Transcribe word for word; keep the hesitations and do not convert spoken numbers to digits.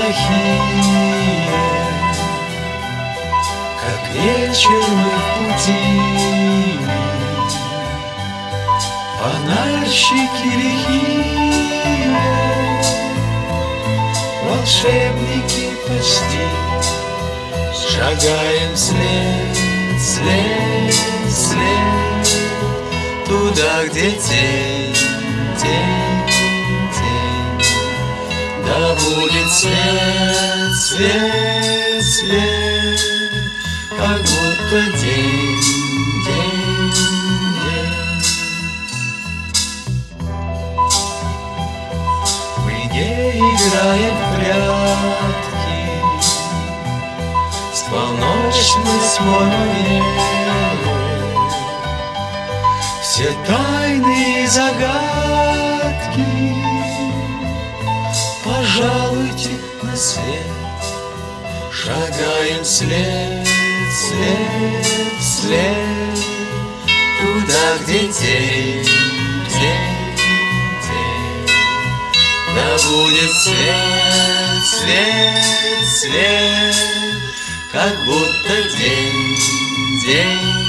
плохие, как вечер мы в пути. Фонарщики лихие, волшебники почти, шагаем вслед, вслед, вслед, туда, где тень, тень, тень. Да будет свет, свет, свет, как будто день, день, день. Мы не играем в прятки с полночной тьмой. Все тайны и загадки пожалуйте на свет. Шагаем вслед, вслед, вслед, туда, где тень, тень, тень. Да будет свет, свет, свет, как будто день, день.